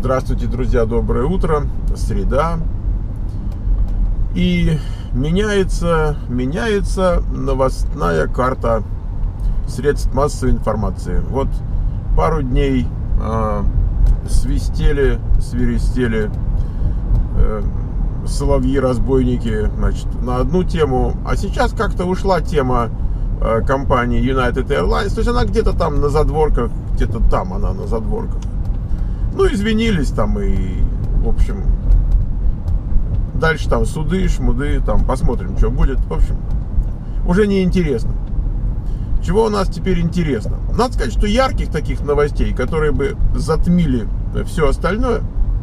Здравствуйте, друзья, доброе утро, среда. И меняется новостная карта средств массовой информации. Вот пару дней свистели, свиристели соловьи-разбойники, значит, на одну тему, а сейчас как-то ушла тема компании United Airlines, то есть она где-то там на задворках, где-то там она на задворках. Ну, извинились там и, в общем, дальше там суды, шмуды, там посмотрим, что будет. В общем, уже не интересно. Чего у нас теперь интересно? Надо сказать, что ярких таких новостей, которые бы затмили все остальное,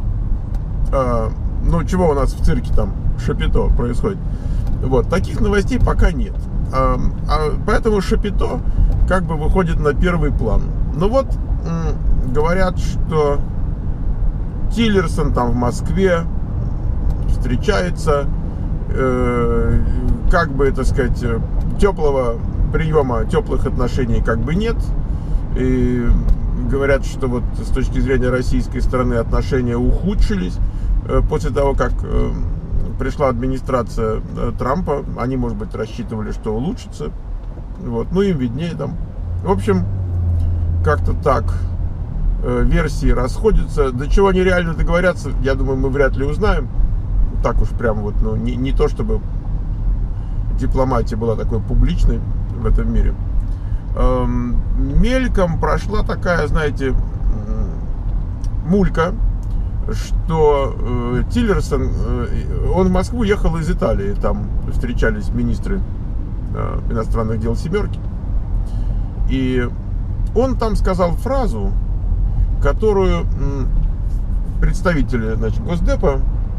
ну, чего у нас в цирке там, Шапито происходит, вот, таких новостей пока нет. Поэтому Шапито как бы выходит на первый план. Ну вот, говорят, что Тиллерсон там в Москве встречается, как бы, так сказать, теплого приема, теплых отношений как бы нет. И говорят, что вот с точки зрения российской стороны отношения ухудшились после того, как пришла администрация Трампа. Они, может быть, рассчитывали, что улучшится. Вот. Ну, им виднее там. В общем, как-то так. Версии расходятся. До чего они реально договорятся, я думаю, мы вряд ли узнаем. Так уж прям вот, ну, не то, чтобы дипломатия была такой публичной в этом мире. Мельком прошла такая, знаете, мулька, что Тиллерсон, он в Москву ехал из Италии, там встречались министры иностранных дел семерки, и он там сказал фразу, которую представители, значит, Госдепа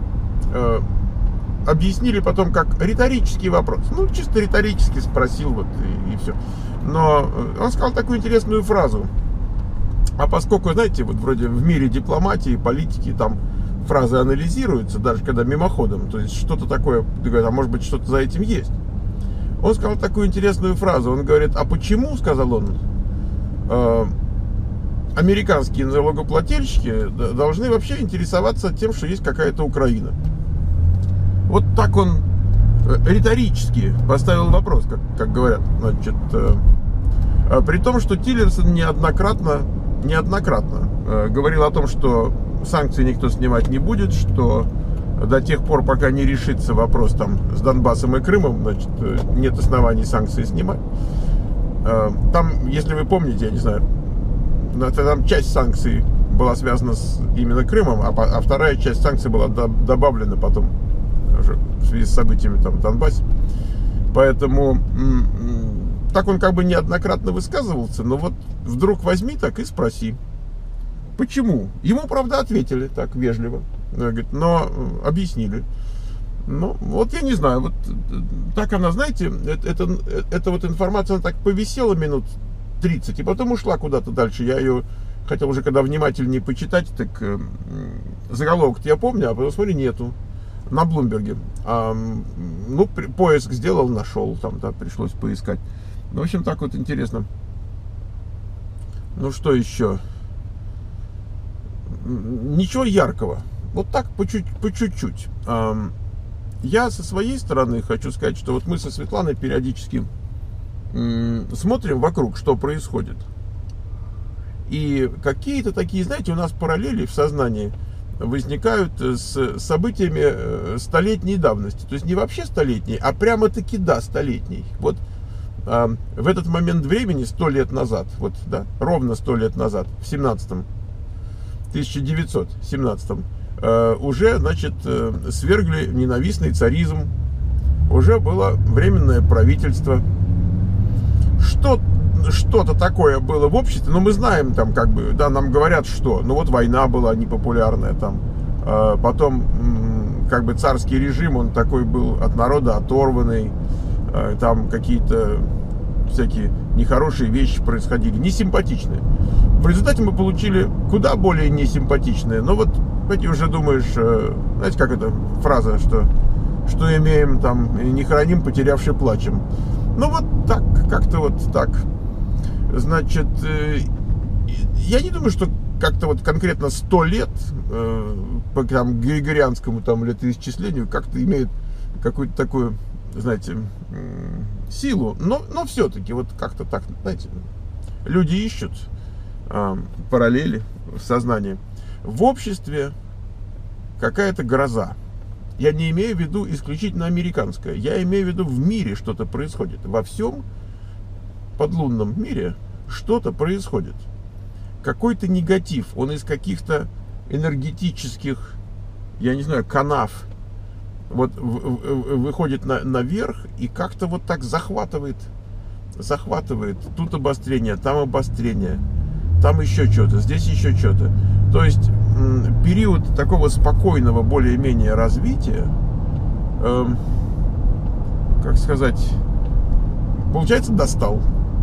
объяснили потом как риторический вопрос. Ну, чисто риторически спросил, вот, и все. Но он сказал такую интересную фразу. А поскольку, знаете, вот вроде в мире дипломатии, политики, там фразы анализируются, даже когда мимоходом, то есть что-то такое, а может быть, что-то за этим есть. Он сказал такую интересную фразу. Он говорит: а почему, сказал он, американские налогоплательщики должны вообще интересоваться тем, что есть какая-то Украина? Вот так он риторически поставил вопрос, как говорят. Значит, при том, что Тиллерсон неоднократно говорил о том, что санкции никто снимать не будет, что до тех пор, пока не решится вопрос там с Донбассом и Крымом, значит, нет оснований санкции снимать. Там, если вы помните, я не знаю, там часть санкций была связана с именно Крымом, а вторая часть санкций была добавлена потом уже в связи с событиями там в Донбассе. Поэтому так он как бы неоднократно высказывался, но вот вдруг возьми так и спроси, почему? Ему, правда, ответили так вежливо, говорит, но объяснили. Ну, вот я не знаю, вот так она, знаете, эта вот информация, она так повисела минут 30, и потом ушла куда-то дальше. Я ее хотел уже, когда внимательнее почитать, так заголовок-то я помню, а потом смотрю, нету. На Блумберге. Ну, поиск сделал, нашел, там, да, пришлось поискать. Ну, в общем, так вот интересно. Ну, что еще? Ничего яркого. Вот так по чуть-чуть. Я со своей стороны хочу сказать, что вот мы со Светланой периодически смотрим вокруг, что происходит. И какие-то такие, знаете, у нас параллели в сознании возникают с событиями столетней давности. То есть не вообще столетней, а прямо-таки, да, столетней. Вот в этот момент времени, 100 лет назад, вот, да, ровно 100 лет назад, в 1917 уже, значит, свергли ненавистный царизм, уже было временное правительство. Что-то такое было в обществе, но мы знаем там, как бы, да, нам говорят, что, ну вот война была непопулярная там, потом как бы царский режим, он такой был от народа оторванный, там какие-то всякие нехорошие вещи происходили, несимпатичные. В результате мы получили куда более несимпатичные, но вот эти уже думаешь, знаете, как эта фраза, что имеем там, не храним, потерявши плачем. Ну вот так, как-то вот так. Значит, я не думаю, что как-то вот конкретно 100 лет по там, григорианскому там летоисчислению как-то имеют какую-то такую, знаете, силу, но все-таки вот как-то так, знаете, люди ищут параллели в сознании. В обществе какая-то гроза. Я не имею в виду исключительно американское. Я имею в виду, в мире что-то происходит. Во всем подлунном мире что-то происходит. Какой-то негатив. Он из каких-то энергетических, я не знаю, канав вот выходит наверх и как-то вот так захватывает. Тут обострение, там обострение. Там еще что-то, здесь еще что-то. То есть период такого спокойного более-менее развития, как сказать, получается, достал.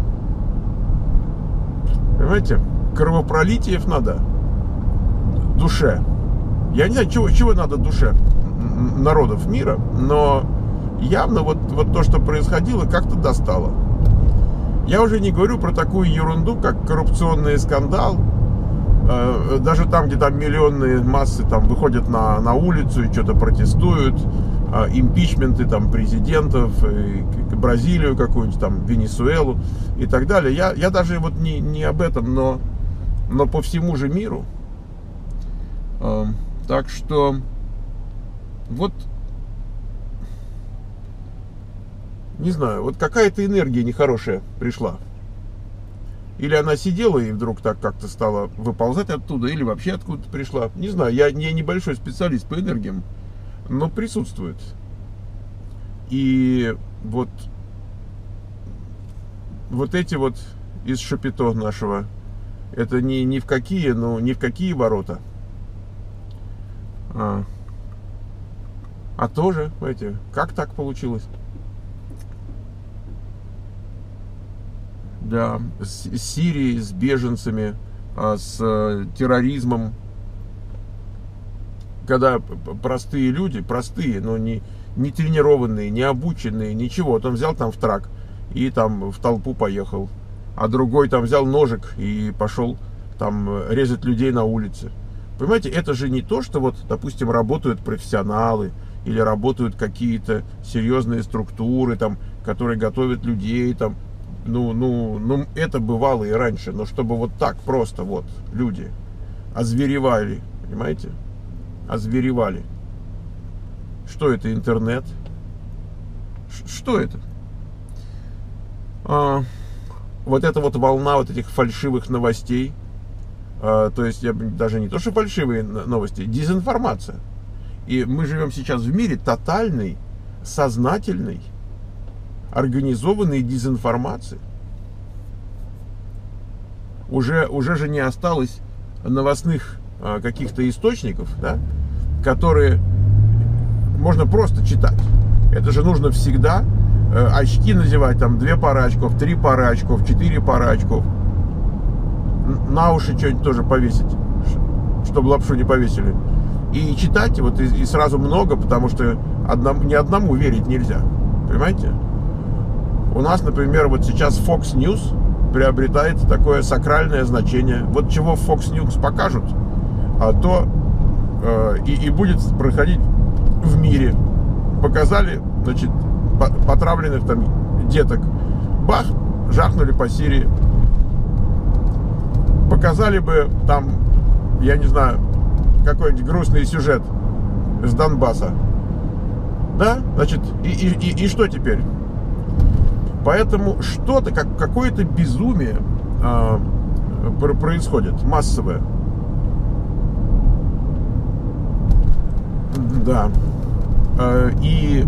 Понимаете? Кровопролитиев надо душе. Я не знаю, чего надо душе народов мира, но явно вот то, что происходило, как-то достало. Я уже не говорю про такую ерунду, как коррупционный скандал. Даже там, где там миллионные массы там выходят на улицу и что-то протестуют, импичменты там президентов, Бразилию какую-нибудь, там Венесуэлу и так далее. Я даже вот не об этом, но по всему же миру. Так что вот не знаю, вот какая-то энергия нехорошая пришла. Или она сидела и вдруг так как-то стала выползать оттуда, или вообще откуда-то пришла. Не знаю, я небольшой специалист по энергиям, но присутствует. И вот эти вот из шапито нашего, это ни в какие ворота. А тоже, знаете, как так получилось? Да, с Сирией, с беженцами, с терроризмом. Когда простые люди, но не тренированные, не обученные, ничего. Вот он взял там в трак и там в толпу поехал. А другой там взял ножик и пошел там резать людей на улице. Понимаете, это же не то, что вот, допустим, работают профессионалы или работают какие-то серьезные структуры, там, которые готовят людей, там. Ну, это бывало и раньше, но чтобы вот так просто вот люди озверевали, понимаете? Озверевали. Что это, интернет? Что это? Вот эта вот волна вот этих фальшивых новостей, то есть даже не то, что фальшивые новости, дезинформация. И мы живем сейчас в мире тотальной, сознательной, организованной дезинформации. Уже же не осталось новостных каких-то источников, да, которые можно просто читать. Это же нужно всегда очки надевать, там 2 пары очков, 3 пары очков, 4 пары очков. На уши что-нибудь тоже повесить, чтобы лапшу не повесили. И читать вот и сразу много, потому что ни одному верить нельзя. Понимаете? У нас, например, вот сейчас Fox News приобретает такое сакральное значение. Вот чего Fox News покажут, то и будет проходить в мире. Показали, значит, потравленных там деток. Бах, жахнули по Сирии. Показали бы там, я не знаю, какой-нибудь грустный сюжет с Донбасса. Да? Значит, и что теперь? Поэтому что-то, какое-то безумие происходит, массовое. Да. И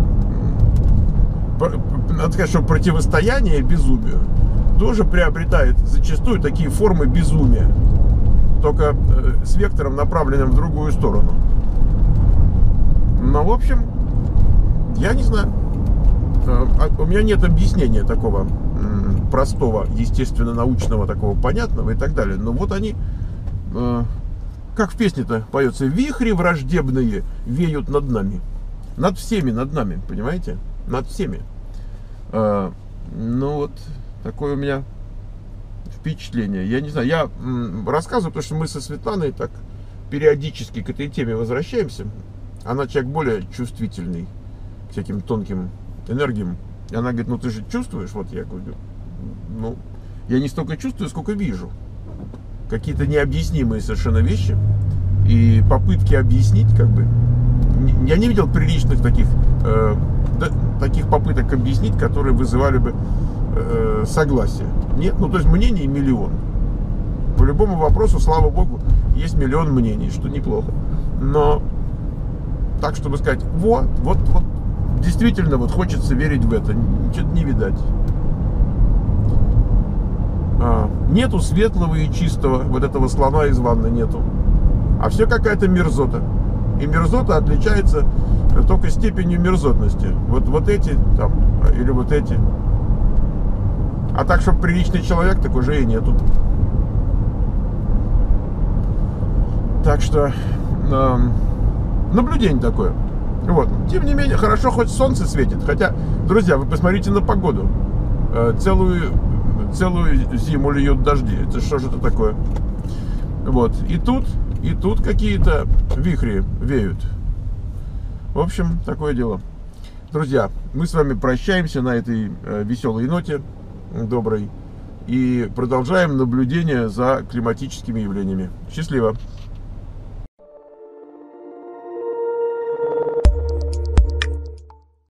надо сказать, что противостояние безумию тоже приобретает зачастую такие формы безумия, только с вектором, направленным в другую сторону. Но, в общем, я не знаю. У меня нет объяснения такого простого, естественно, научного, такого понятного и так далее. Но вот они, как в песне-то поется, вихри враждебные веют над нами. Над всеми, над нами, понимаете? Над всеми. Ну вот, такое у меня впечатление. Я не знаю, я рассказываю, потому что мы со Светланой так периодически к этой теме возвращаемся. Она человек более чувствительный к всяким тонким энергиям. И она говорит, ну ты же чувствуешь? Вот я говорю, ну, я не столько чувствую, сколько вижу. Какие-то необъяснимые совершенно вещи. И попытки объяснить, как бы, я не видел приличных таких попыток объяснить, которые вызывали бы согласие. Нет, ну то есть мнений миллион. По любому вопросу, слава богу, есть миллион мнений, что неплохо. Но так, чтобы сказать, вот, действительно, вот хочется верить в это, что-то не видать. Нету светлого и чистого, вот этого слона из ванны нету. А все какая-то мерзота. И мерзота отличается только степенью мерзотности. Вот эти там, или вот эти. А так, чтобы приличный человек, так уже и нету. Так что наблюдение такое. Вот. Тем не менее, хорошо, хоть солнце светит. Хотя, друзья, вы посмотрите на погоду. Целую зиму льют дожди. Это что же это такое? Вот. И тут какие-то вихри веют. В общем, такое дело. Друзья, мы с вами прощаемся на этой веселой ноте, доброй, и продолжаем наблюдение за климатическими явлениями. Счастливо!